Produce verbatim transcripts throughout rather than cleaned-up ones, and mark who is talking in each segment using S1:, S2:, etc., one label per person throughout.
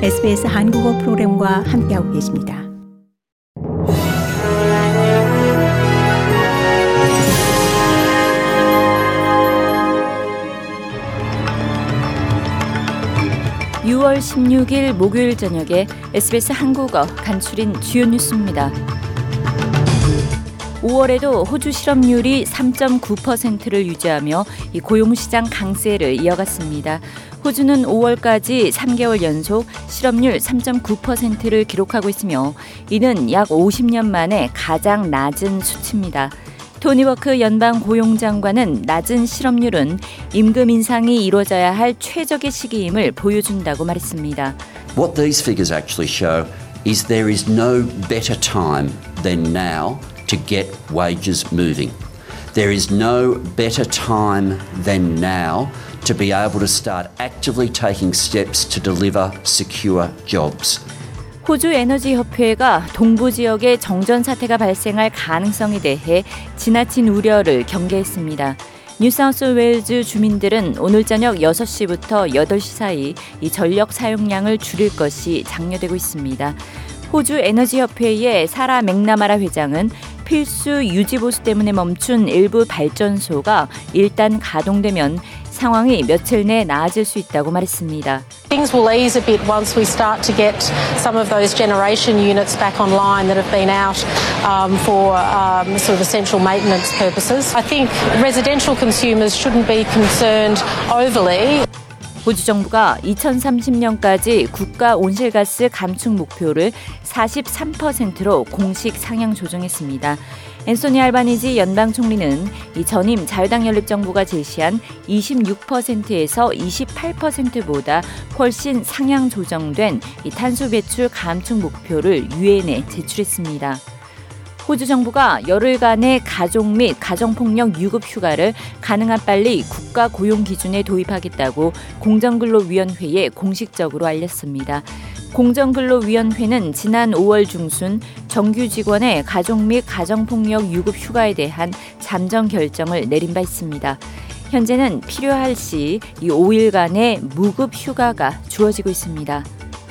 S1: 에스비에스 한국어 프로그램과 함께하고 계십니다.
S2: 유월 십육일 목요일 저녁에 에스비에스 한국어 간추린 주요 뉴스입니다. 오월에도 호주 실업률이 삼 점 구 퍼센트를 유지하며 이 고용시장 강세를 이어갔습니다. 호주는 오월까지 삼 개월 연속 실업률 삼 점 구 퍼센트를 기록하고 있으며 이는 약 오십 년 만에 가장 낮은 수치입니다. 토니 버크 연방 고용장관은 낮은 실업률은 임금 인상이 이루어져야 할 최적의 시기임을 보여준다고 말했습니다.
S3: What these figures actually show is there is no better time than now to get wages moving. There is no better time than now to be able to start actively taking steps to deliver secure jobs.
S2: 호주 에너지협회가 동부 지역에 정전 사태가 발생할 가능성에 대해 지나친 우려를 경계했습니다. 뉴사우스웨일즈 주민들은 오늘 저녁 여섯 시부터 여덟 시 사이 이 전력 사용량을 줄일 것이 장려되고 있습니다. 호주 에너지협회의 사라 맥나마라 회장은 필수 유지보수 때문에 멈춘 일부 발전소가 일단 가동되면 상황이 며칠 내 나아질 수 있다고 말했습니다.
S4: Things will ease a bit once we start to get some of those generation units back online that have been out um, for um, sort of essential maintenance purposes. I think residential consumers shouldn't be concerned overly.
S2: 호주 정부가 이천삼십 년까지 국가 온실가스 감축 목표를 사십삼 퍼센트로 공식 상향 조정했습니다. 앤소니 알바니지 연방 총리는 이 전임 자유당 연립 정부가 제시한 이십육 퍼센트에서 이십팔 퍼센트보다 훨씬 상향 조정된 이 탄소 배출 감축 목표를 유엔에 제출했습니다. 호주 정부가 열흘간의 가족 및 가정폭력 유급 휴가를 가능한 빨리 국가 고용 기준에 도입하겠다고 공정근로위원회에 공식적으로 알렸습니다. 공정근로위원회는 지난 오월 중순 정규 직원의 가족 및 가정폭력 유급 휴가에 대한 잠정 결정을 내린 바 있습니다. 현재는 필요할 시 이 오 일간의 무급 휴가가 주어지고 있습니다.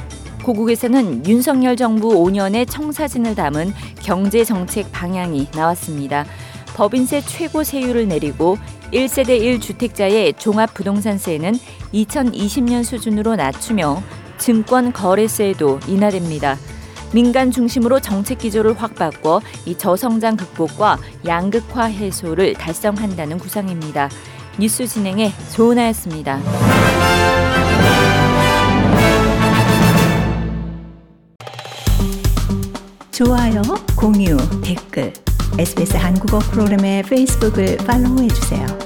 S2: 고국에서는 윤석열 정부 오 년의 청사진을 담은 경제정책 방향이 나왔습니다. 법인세 최고 세율을 내리고 일 세대 일 주택자의 종합부동산세는 이천이십 년 수준으로 낮추며 증권거래세도 인하됩니다. 민간 중심으로 정책 기조를 확 바꿔 이 저성장 극복과 양극화 해소를 달성한다는 구상입니다. 뉴스 진행의 조은아였습니다.
S1: 좋아요, 공유, 댓글, 에스비에스 한국어 프로그램의 페이스북을 팔로우해주세요.